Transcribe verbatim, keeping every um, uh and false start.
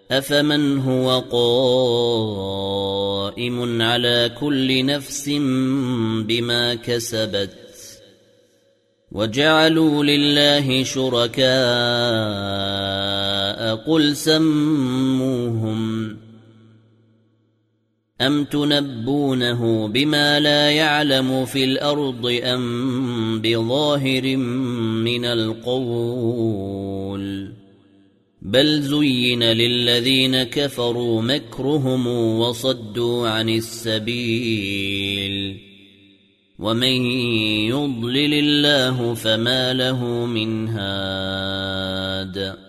أفمن هو قائم على كل نفس بما كسبت وجعلوا لله شركاء قل سموهم أم تنبونه بما لا يعلم في الأرض أم بظاهر من القول بل زين للذين كفروا مكرهم وصدوا عن السبيل ومن يضلل الله فما له من هاد